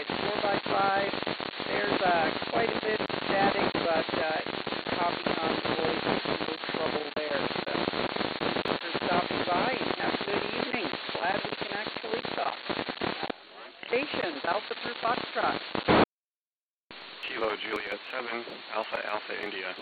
4x5. There's quite a bit of static, but copy on the voice, no trouble there. So thanks for stopping by and have a good evening. Glad we can actually talk. Stations, Alpha through Foxtrot. Kilo Juliet 7, Alpha Alpha India.